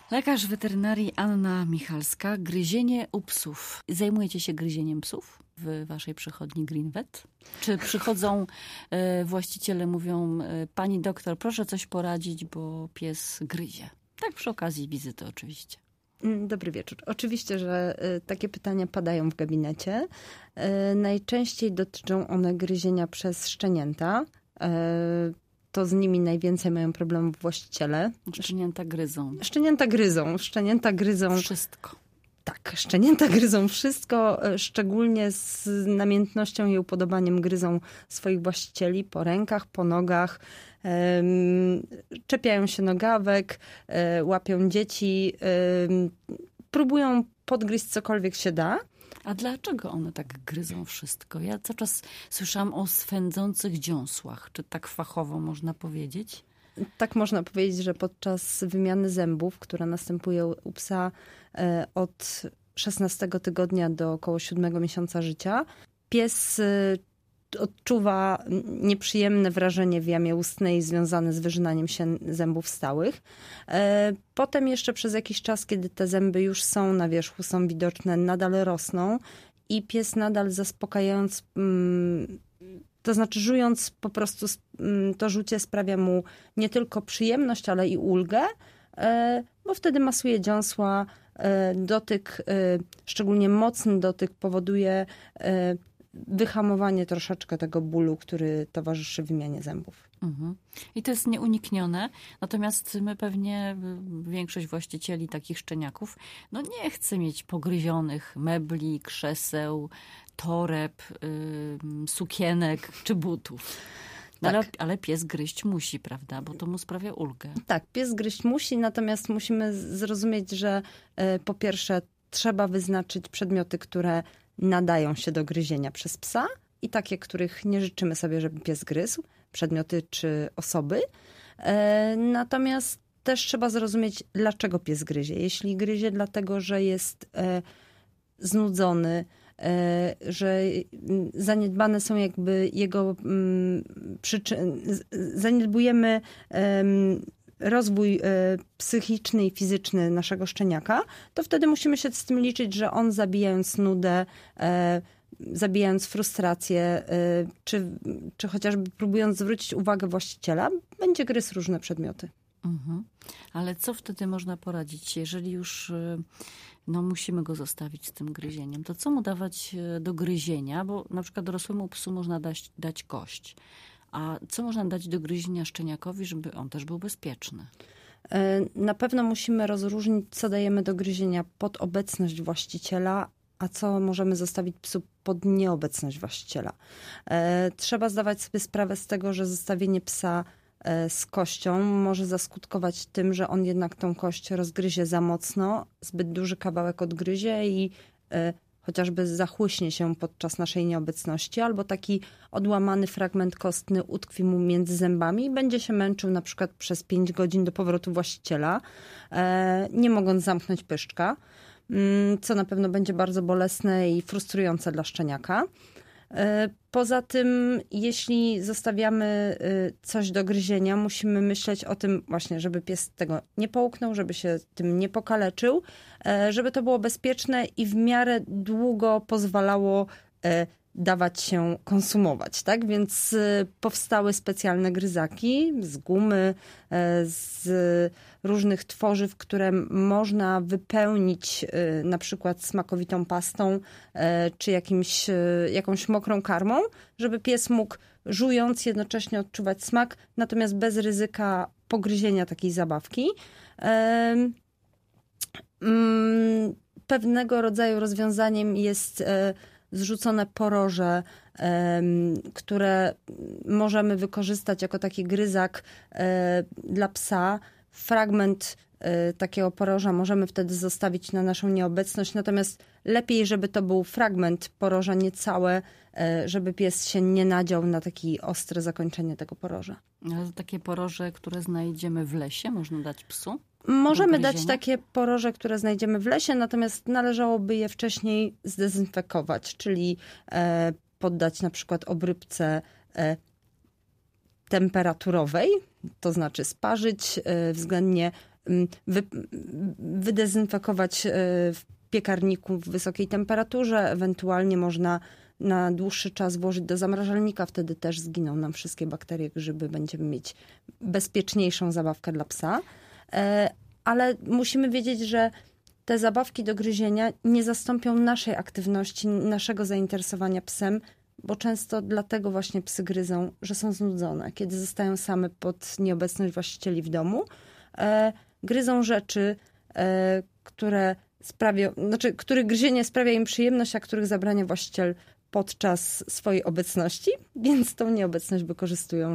Lekarz weterynarii Anna Michalska. Gryzienie u psów. Zajmujecie się gryzieniem psów w waszej przychodni GreenVet? Czy przychodzą właściciele, mówią: pani doktor, proszę coś poradzić, bo pies gryzie? Tak przy okazji wizyty oczywiście. Dobry wieczór. Oczywiście, że takie pytania padają w gabinecie. Najczęściej dotyczą one gryzienia przez szczenięta. To z nimi najwięcej mają problemów właściciele. Szczenięta gryzą. Szczenięta gryzą. Wszystko. Tak, szczenięta gryzą wszystko, szczególnie z namiętnością i upodobaniem gryzą swoich właścicieli po rękach, po nogach. Czepiają się nogawek, łapią dzieci, próbują podgryźć cokolwiek się da. A dlaczego one tak gryzą wszystko? Ja cały czas słyszałam o swędzących dziąsłach. Czy tak fachowo można powiedzieć? Tak można powiedzieć, że podczas wymiany zębów, która następuje u psa od 16 tygodnia do około 7 miesiąca życia, pies odczuwa nieprzyjemne wrażenie w jamie ustnej związane z wyrzynaniem się zębów stałych. Potem jeszcze przez jakiś czas, kiedy te zęby już są na wierzchu, są widoczne, nadal rosną i pies nadal zaspokajając, to znaczy żując po prostu to żucie sprawia mu nie tylko przyjemność, ale i ulgę, bo wtedy masuje dziąsła, dotyk, szczególnie mocny dotyk powoduje wyhamowanie troszeczkę tego bólu, który towarzyszy wymianie zębów. Mhm. I to jest nieuniknione. Natomiast my pewnie, większość właścicieli takich szczeniaków, nie chce mieć pogryzionych mebli, krzeseł, toreb, sukienek czy butów. Tak. Ale pies gryźć musi, prawda? Bo to mu sprawia ulgę. Tak, pies gryźć musi, natomiast musimy zrozumieć, że po pierwsze trzeba wyznaczyć przedmioty, które nadają się do gryzienia przez psa i takie, których nie życzymy sobie, żeby pies gryzł, przedmioty czy osoby. Natomiast też trzeba zrozumieć, dlaczego pies gryzie. Jeśli gryzie dlatego, że jest znudzony, że zaniedbane są jakby jego przyczyny, zaniedbujemy rozwój psychiczny i fizyczny naszego szczeniaka, to wtedy musimy się z tym liczyć, że on zabijając nudę, zabijając frustrację, czy chociażby próbując zwrócić uwagę właściciela, będzie gryzł różne przedmioty. Mhm. Ale co wtedy można poradzić, jeżeli już musimy go zostawić z tym gryzieniem? To co mu dawać do gryzienia? Bo na przykład dorosłemu psu można dać kość. A co można dać do gryzienia szczeniakowi, żeby on też był bezpieczny? Na pewno musimy rozróżnić, co dajemy do gryzienia pod obecność właściciela, a co możemy zostawić psu pod nieobecność właściciela. Trzeba zdawać sobie sprawę z tego, że zostawienie psa z kością może zaskutkować tym, że on jednak tą kość rozgryzie za mocno, zbyt duży kawałek odgryzie i chociażby zachłyśnie się podczas naszej nieobecności, albo taki odłamany fragment kostny utkwi mu między zębami i będzie się męczył na przykład przez 5 godzin do powrotu właściciela, nie mogąc zamknąć pyszczka, co na pewno będzie bardzo bolesne i frustrujące dla szczeniaka. Poza tym, jeśli zostawiamy coś do gryzienia, musimy myśleć o tym właśnie, żeby pies tego nie połknął, żeby się tym nie pokaleczył, żeby to było bezpieczne i w miarę długo pozwalało dawać się konsumować, tak? Więc powstały specjalne gryzaki z gumy, z różnych tworzyw, które można wypełnić na przykład smakowitą pastą czy jakąś mokrą karmą, żeby pies mógł żując jednocześnie odczuwać smak, natomiast bez ryzyka pogryzienia takiej zabawki. Pewnego rodzaju rozwiązaniem jest zrzucone poroże, które możemy wykorzystać jako taki gryzak dla psa. Fragment takiego poroża możemy wtedy zostawić na naszą nieobecność, natomiast lepiej, żeby to był fragment poroża, nie całe, żeby pies się nie nadział na takie ostre zakończenie tego poroża. Ale takie poroże, które znajdziemy w lesie, można dać psu? Możemy dać takie poroże, które znajdziemy w lesie, natomiast należałoby je wcześniej zdezynfekować, czyli poddać na przykład obróbce temperaturowej, to znaczy sparzyć, względnie wydezynfekować w piekarniku w wysokiej temperaturze, ewentualnie można na dłuższy czas włożyć do zamrażalnika, wtedy też zginą nam wszystkie bakterie, grzyby, będziemy mieć bezpieczniejszą zabawkę dla psa. Ale musimy wiedzieć, że te zabawki do gryzienia nie zastąpią naszej aktywności, naszego zainteresowania psem, bo często dlatego właśnie psy gryzą, że są znudzone. Kiedy zostają same pod nieobecność właścicieli w domu, gryzą rzeczy, których gryzienie sprawia im przyjemność, a których zabrania właściciel podczas swojej obecności, więc tą nieobecność wykorzystują,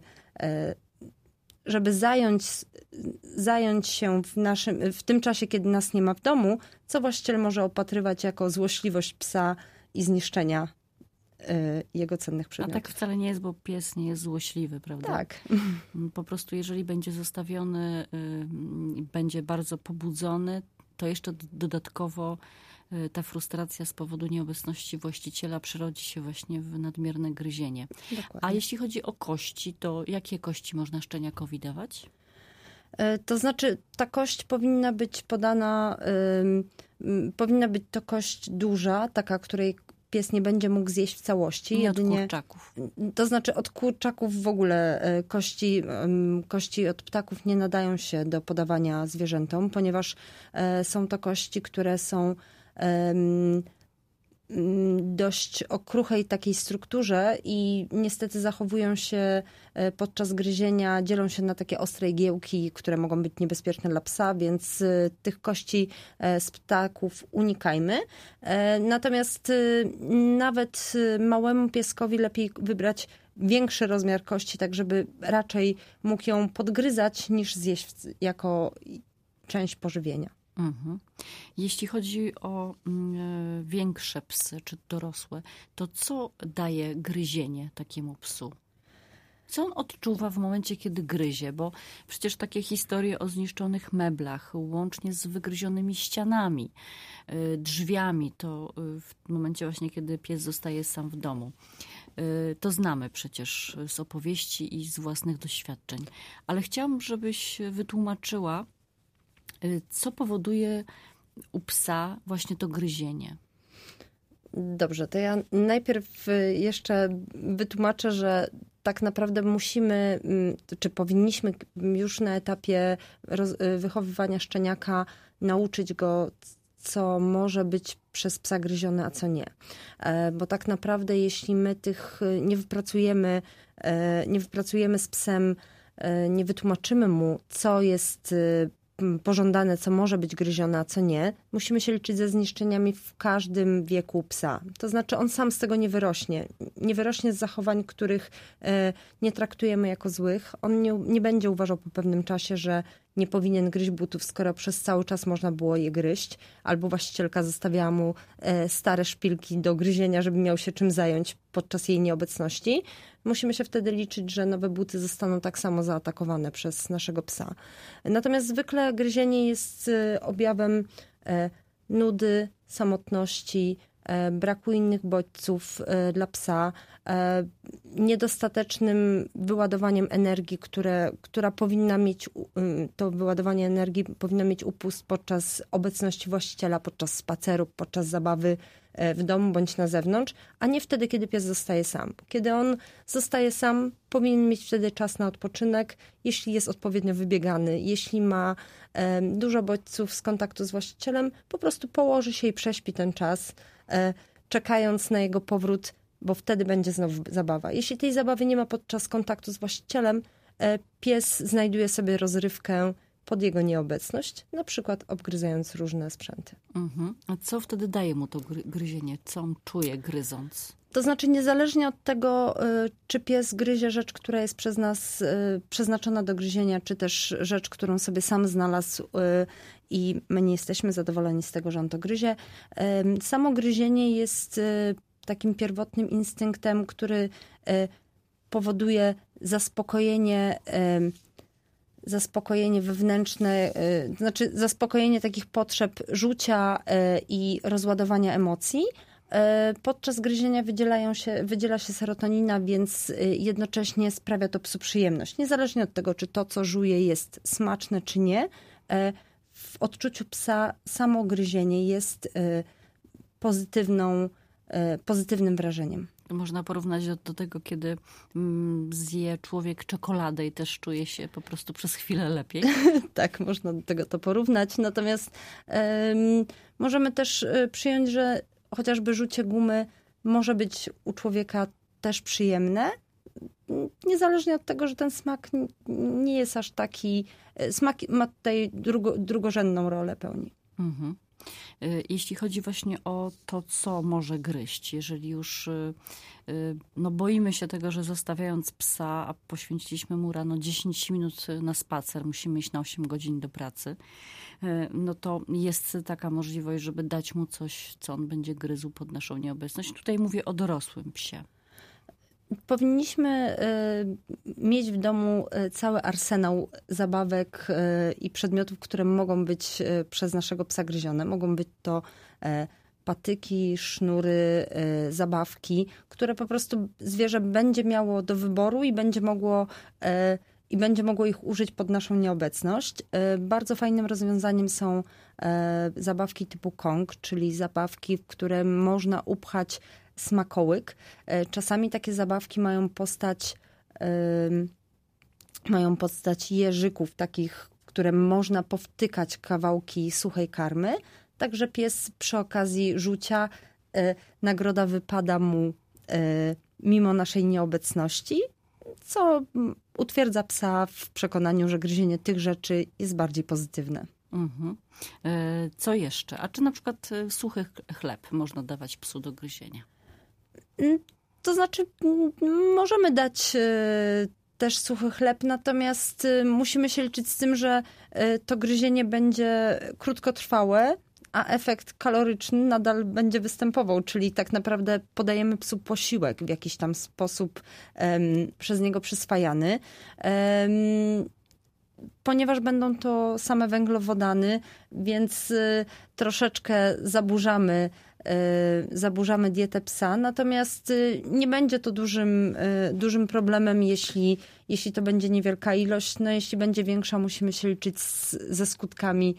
żeby zająć się w tym czasie, kiedy nas nie ma w domu, co właściciel może opatrywać jako złośliwość psa i zniszczenia jego cennych przedmiotów. A tak wcale nie jest, bo pies nie jest złośliwy, prawda? Tak. Po prostu jeżeli będzie zostawiony, będzie bardzo pobudzony, to jeszcze dodatkowo ta frustracja z powodu nieobecności właściciela przerodzi się właśnie w nadmierne gryzienie. Dokładnie. A jeśli chodzi o kości, to jakie kości można szczeniakowi dawać? To znaczy, ta kość powinna być podana, powinna być to kość duża, taka, której pies nie będzie mógł zjeść w całości. Nie jedynie od kurczaków. To znaczy od kurczaków w ogóle kości od ptaków nie nadają się do podawania zwierzętom, ponieważ są to kości, które są dość o kruchej takiej strukturze i niestety zachowują się podczas gryzienia, dzielą się na takie ostre igiełki, które mogą być niebezpieczne dla psa, więc tych kości z ptaków unikajmy. Natomiast nawet małemu pieskowi lepiej wybrać większy rozmiar kości, tak żeby raczej mógł ją podgryzać niż zjeść jako część pożywienia. Mhm. Jeśli chodzi o większe psy, czy dorosłe, to co daje gryzienie takiemu psu? Co on odczuwa w momencie, kiedy gryzie? Bo przecież takie historie o zniszczonych meblach, łącznie z wygryzionymi ścianami, drzwiami, to w momencie właśnie, kiedy pies zostaje sam w domu. To znamy przecież z opowieści i z własnych doświadczeń. Ale chciałam, żebyś wytłumaczyła, co powoduje u psa właśnie to gryzienie. Dobrze, to ja najpierw jeszcze wytłumaczę, że tak naprawdę musimy, czy powinniśmy już na etapie wychowywania szczeniaka nauczyć go, co może być przez psa gryzione, a co nie. Bo tak naprawdę jeśli my tych nie wypracujemy z psem, nie wytłumaczymy mu, co jest pożądane, co może być gryzione, a co nie, musimy się liczyć ze zniszczeniami w każdym wieku psa. To znaczy on sam z tego nie wyrośnie. Nie wyrośnie z zachowań, których nie traktujemy jako złych. On nie będzie uważał po pewnym czasie, że nie powinien gryźć butów, skoro przez cały czas można było je gryźć, albo właścicielka zostawiała mu stare szpilki do gryzienia, żeby miał się czym zająć podczas jej nieobecności. Musimy się wtedy liczyć, że nowe buty zostaną tak samo zaatakowane przez naszego psa. Natomiast zwykle gryzienie jest objawem nudy, samotności, braku innych bodźców dla psa, niedostatecznym wyładowaniem energii, która powinna mieć, to wyładowanie energii powinno mieć upust podczas obecności właściciela, podczas spaceru, podczas zabawy w domu bądź na zewnątrz, a nie wtedy, kiedy pies zostaje sam. Kiedy on zostaje sam, powinien mieć wtedy czas na odpoczynek, jeśli jest odpowiednio wybiegany, jeśli ma dużo bodźców z kontaktu z właścicielem, po prostu położy się i prześpi ten czas, czekając na jego powrót, bo wtedy będzie znowu zabawa. Jeśli tej zabawy nie ma podczas kontaktu z właścicielem, pies znajduje sobie rozrywkę pod jego nieobecność, na przykład obgryzając różne sprzęty. Mhm. A co wtedy daje mu to gryzienie? Co on czuje gryząc? To znaczy niezależnie od tego, czy pies gryzie rzecz, która jest przez nas przeznaczona do gryzienia, czy też rzecz, którą sobie sam znalazł i my nie jesteśmy zadowoleni z tego, że on to gryzie. Samo gryzienie jest takim pierwotnym instynktem, który powoduje zaspokojenie wewnętrzne, znaczy zaspokojenie takich potrzeb rzucia i rozładowania emocji. Podczas gryzienia wydziela się serotonina, więc jednocześnie sprawia to psu przyjemność. Niezależnie od tego, czy to, co żuje, jest smaczne, czy nie, w odczuciu psa samo gryzienie jest pozytywnym wrażeniem. Można porównać do tego, kiedy zje człowiek czekoladę i też czuje się po prostu przez chwilę lepiej. Tak, można do tego to porównać. Natomiast możemy też przyjąć, że chociażby rzucie gumy może być u człowieka też przyjemne. Niezależnie od tego, że ten smak nie jest aż taki... Smak ma tutaj drugorzędną rolę pełni. Mhm. Jeśli chodzi właśnie o to, co może gryźć, jeżeli już boimy się tego, że zostawiając psa, a poświęciliśmy mu rano 10 minut na spacer, musimy iść na 8 godzin do pracy, no to jest taka możliwość, żeby dać mu coś, co on będzie gryzł pod naszą nieobecność. Tutaj mówię o dorosłym psie. Powinniśmy mieć w domu cały arsenał zabawek i przedmiotów, które mogą być przez naszego psa gryzione. Mogą być to patyki, sznury, zabawki, które po prostu zwierzę będzie miało do wyboru i będzie mogło ich użyć pod naszą nieobecność. Bardzo fajnym rozwiązaniem są zabawki typu Kong, czyli zabawki, w które można upchać smakołyk. Czasami takie zabawki mają postać jeżyków, takich, w które można powtykać kawałki suchej karmy. Także pies przy okazji rzucia, nagroda wypada mu mimo naszej nieobecności, co utwierdza psa w przekonaniu, że gryzienie tych rzeczy jest bardziej pozytywne. Mhm. Co jeszcze? A czy na przykład suchy chleb można dawać psu do gryzienia? To znaczy, możemy dać też suchy chleb, natomiast musimy się liczyć z tym, że to gryzienie będzie krótkotrwałe, a efekt kaloryczny nadal będzie występował, czyli tak naprawdę podajemy psu posiłek w jakiś tam sposób przez niego przyswajany. Ponieważ będą to same węglowodany, więc troszeczkę zaburzamy dietę psa, natomiast nie będzie to dużym problemem, jeśli to będzie niewielka ilość. No, jeśli będzie większa, musimy się liczyć ze skutkami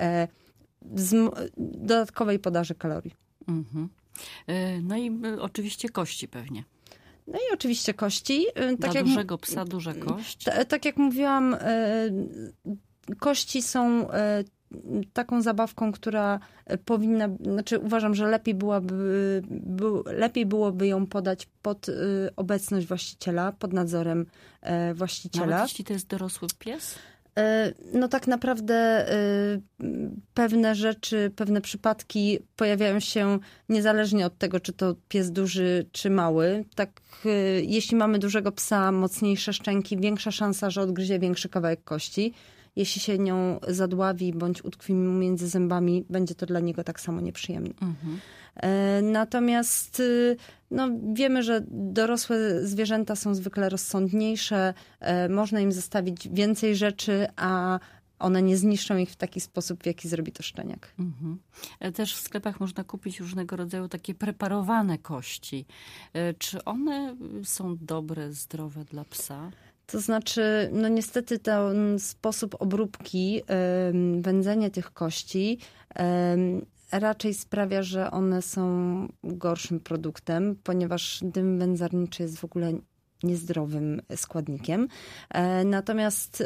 dodatkowej podaży kalorii. Mhm. No i oczywiście kości pewnie. No i oczywiście kości. Dla dużego psa duża kość. Tak jak mówiłam, kości są taką zabawką, która powinna, znaczy uważam, że lepiej byłoby ją podać pod obecność właściciela, pod nadzorem właściciela. Nawet jeśli to jest dorosły pies? No tak naprawdę pewne rzeczy, pewne przypadki pojawiają się niezależnie od tego, czy to pies duży, czy mały. Tak, jeśli mamy dużego psa, mocniejsze szczęki, większa szansa, że odgryzie większy kawałek kości. Jeśli się nią zadławi bądź utkwi mu między zębami, będzie to dla niego tak samo nieprzyjemne. Mhm. Natomiast wiemy, że dorosłe zwierzęta są zwykle rozsądniejsze, można im zostawić więcej rzeczy, a one nie zniszczą ich w taki sposób, w jaki zrobi to szczeniak. Mhm. Też w sklepach można kupić różnego rodzaju takie preparowane kości. Czy one są dobre, zdrowe dla psa? To znaczy, niestety ten sposób obróbki, wędzenie tych kości raczej sprawia, że one są gorszym produktem, ponieważ dym wędzarniczy jest w ogóle niezdrowym składnikiem. Natomiast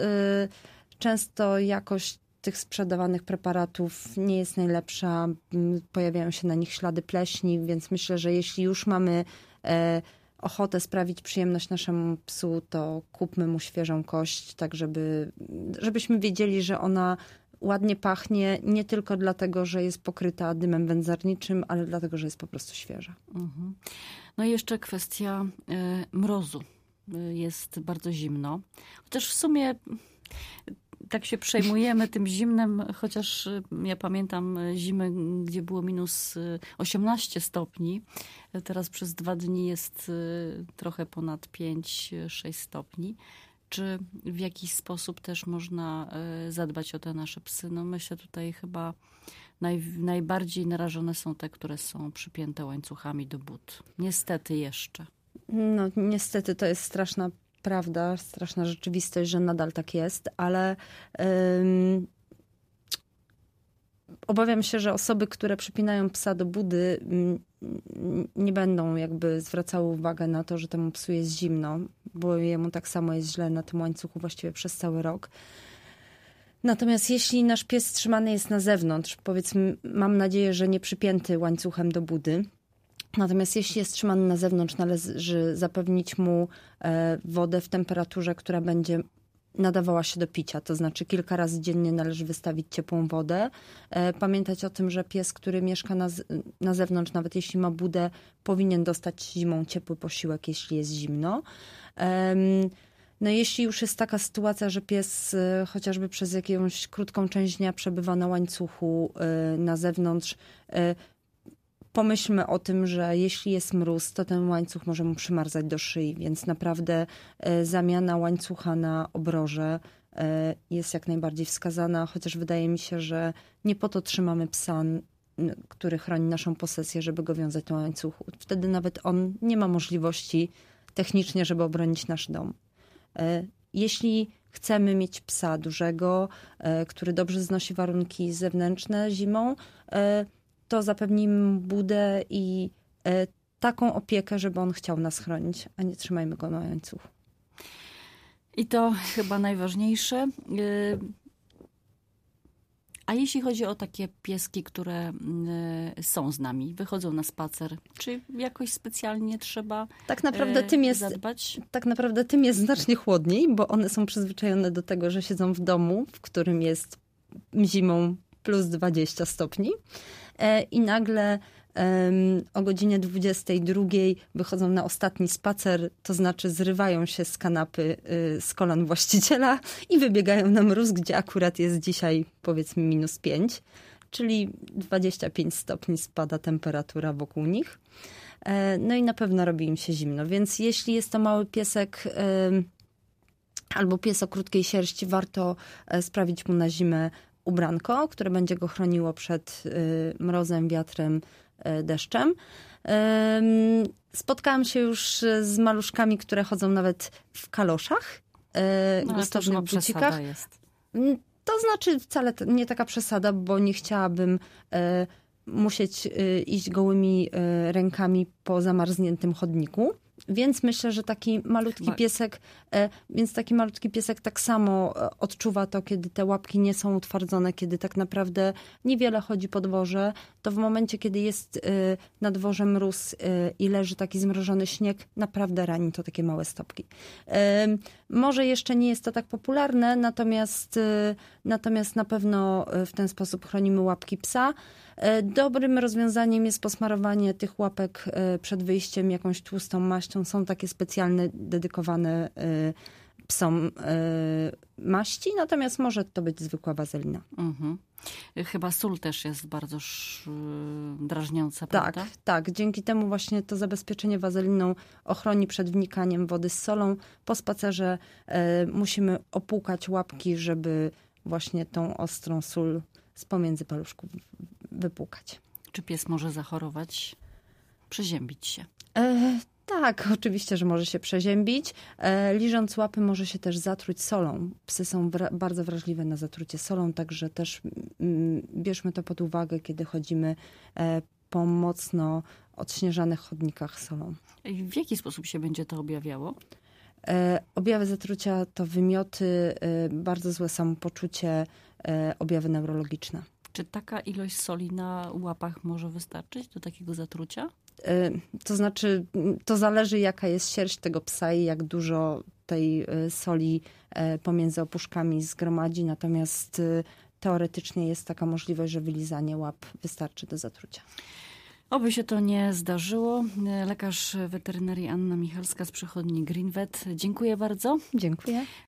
często jakość tych sprzedawanych preparatów nie jest najlepsza. Pojawiają się na nich ślady pleśni, więc myślę, że jeśli już mamy ochotę sprawić przyjemność naszemu psu, to kupmy mu świeżą kość, tak żebyśmy wiedzieli, że ona ładnie pachnie, nie tylko dlatego, że jest pokryta dymem wędzarniczym, ale dlatego, że jest po prostu świeża. Mhm. No i jeszcze kwestia mrozu. Jest bardzo zimno. Chociaż w sumie tak się przejmujemy tym zimnem, chociaż ja pamiętam zimę, gdzie było minus 18 stopni. Teraz przez 2 dni jest trochę ponad 5-6 stopni. Czy w jakiś sposób też można zadbać o te nasze psy? No myślę tutaj chyba najbardziej narażone są te, które są przypięte łańcuchami do but. Niestety jeszcze. No niestety to jest straszna prawda, straszna rzeczywistość, że nadal tak jest, ale Obawiam się, że osoby, które przypinają psa do budy, nie będą jakby zwracały uwagę na to, że temu psu jest zimno, bo jemu tak samo jest źle na tym łańcuchu właściwie przez cały rok. Natomiast jeśli nasz pies trzymany jest na zewnątrz, powiedzmy, mam nadzieję, że nie przypięty łańcuchem do budy, natomiast jeśli jest trzymany na zewnątrz, należy zapewnić mu wodę w temperaturze, która będzie nadawała się do picia. To znaczy kilka razy dziennie należy wystawić ciepłą wodę. Pamiętać o tym, że pies, który mieszka na zewnątrz, nawet jeśli ma budę, powinien dostać zimą ciepły posiłek, jeśli jest zimno. No jeśli już jest taka sytuacja, że pies chociażby przez jakąś krótką część dnia przebywa na łańcuchu na zewnątrz, pomyślmy o tym, że jeśli jest mróz, to ten łańcuch może mu przymarzać do szyi, więc naprawdę zamiana łańcucha na obroże jest jak najbardziej wskazana, chociaż wydaje mi się, że nie po to trzymamy psa, który chroni naszą posesję, żeby go wiązać na łańcuchu. Wtedy nawet on nie ma możliwości technicznie, żeby obronić nasz dom. Jeśli chcemy mieć psa dużego, który dobrze znosi warunki zewnętrzne zimą, to zapewnimy mu budę i taką opiekę, żeby on chciał nas chronić, a nie trzymajmy go na łańcuchu. I to chyba najważniejsze. A jeśli chodzi o takie pieski, które są z nami, wychodzą na spacer, czy jakoś specjalnie trzeba tak naprawdę zadbać? Tak naprawdę tym jest znacznie chłodniej, bo one są przyzwyczajone do tego, że siedzą w domu, w którym jest zimą plus 20 stopni. I nagle o godzinie 22 wychodzą na ostatni spacer, to znaczy zrywają się z kanapy, z kolan właściciela i wybiegają na mróz, gdzie akurat jest dzisiaj powiedzmy -5, czyli 25 stopni spada temperatura wokół nich. No i na pewno robi im się zimno, więc jeśli jest to mały piesek albo pies o krótkiej sierści, warto sprawić mu na zimę ubranko, które będzie go chroniło przed mrozem, wiatrem, deszczem. Spotkałam się już z maluszkami, które chodzą nawet w kaloszach, gustownych bucikach. Jest. To znaczy wcale nie taka przesada, bo nie chciałabym musieć iść gołymi rękami po zamarzniętym chodniku. Więc myślę, że taki malutki piesek tak samo odczuwa to, kiedy te łapki nie są utwardzone, kiedy tak naprawdę niewiele chodzi po dworze, to w momencie, kiedy jest na dworze mróz i leży taki zmrożony śnieg, naprawdę rani to takie małe stopki. Może jeszcze nie jest to tak popularne, natomiast na pewno w ten sposób chronimy łapki psa. Dobrym rozwiązaniem jest posmarowanie tych łapek przed wyjściem jakąś tłustą maścią. Są takie specjalne, dedykowane psom maści, natomiast może to być zwykła wazelina. Mhm. Chyba sól też jest bardzo drażniąca, prawda? Tak. Dzięki temu właśnie to zabezpieczenie wazeliną ochroni przed wnikaniem wody z solą. Po spacerze musimy opłukać łapki, żeby właśnie tą ostrą sól z pomiędzy paluszków wypłukać. Czy pies może zachorować, przeziębić się? Tak, oczywiście, że może się przeziębić. Liżąc łapy może się też zatruć solą. Psy są bardzo wrażliwe na zatrucie solą, także też bierzmy to pod uwagę, kiedy chodzimy po mocno odśnieżanych chodnikach solą. W jaki sposób się będzie to objawiało? Objawy zatrucia to wymioty, bardzo złe samopoczucie, objawy neurologiczne. Czy taka ilość soli na łapach może wystarczyć do takiego zatrucia? To znaczy, to zależy jaka jest sierść tego psa i jak dużo tej soli pomiędzy opuszkami zgromadzi, natomiast teoretycznie jest taka możliwość, że wylizanie łap wystarczy do zatrucia. Oby się to nie zdarzyło. Lekarz weterynarii Anna Michalska z przychodni GreenVet. Dziękuję bardzo. Dziękuję.